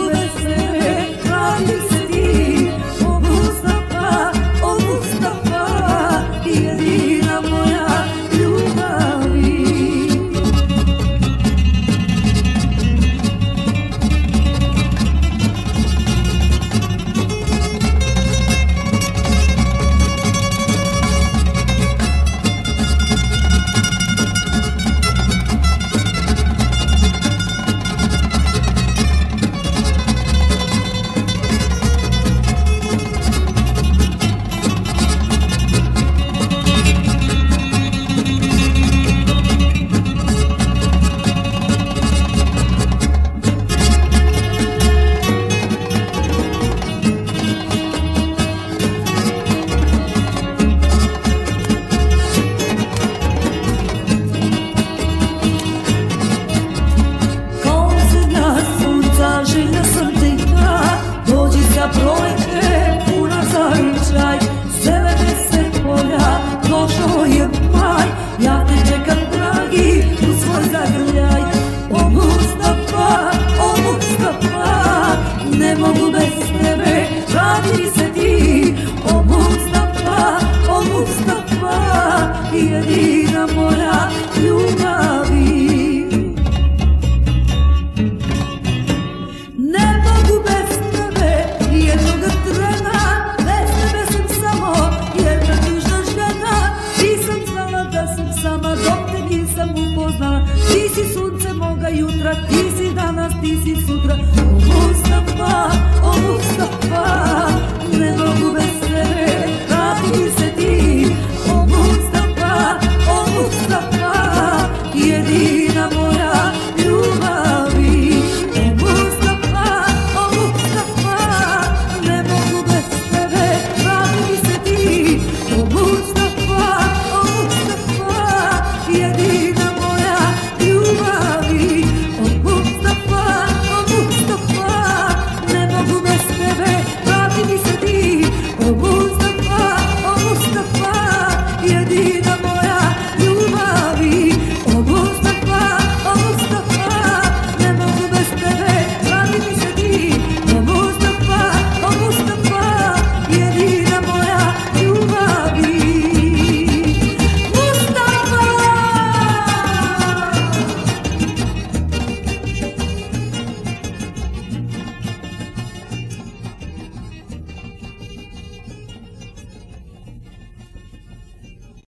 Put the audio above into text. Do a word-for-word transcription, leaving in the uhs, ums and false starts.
mogu bez tebe, vrati se ti. O Mustafa, o Mustafa, jedina moja ljubavi. Željna sam te ja, dođi za proleće, puna zavičaj, sedamdeset polja, došao je maj, ja te čekam dragi u svoj zagrljaj. O Mustafa, o Mustafa, ne mogu bez tebe, vrati se ti. O Mustafa, o Mustafa, jedina moja ljubavi.